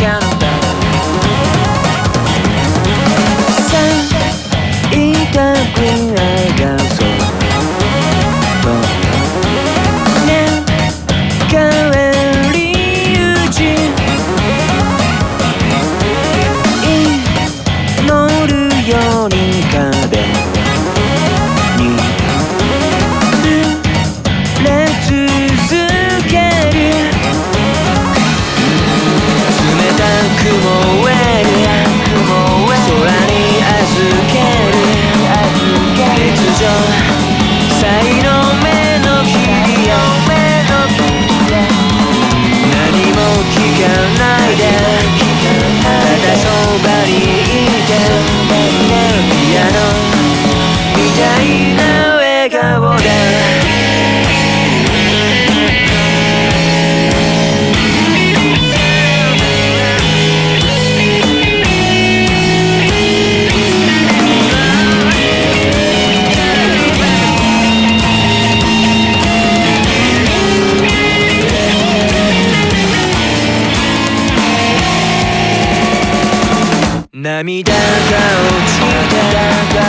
キャンバ最高に愛がそうね帰り討ち祈るように壁に触れ続ける冷たく燃える空に預ける欠如才の目の日々何も聞かないでただそばにいてピアノみたいな笑顔で涙が落ちた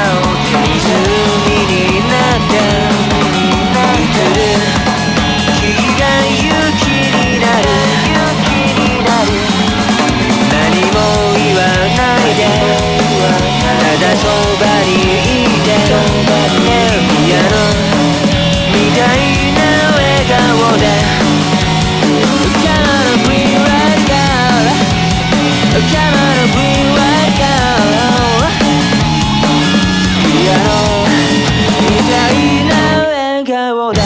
湖になって映る日が雪になる何も言わないでただそばにいてピアノみたいな笑顔で Come on bring right down Come on bring right down ピアノみたいな笑顔で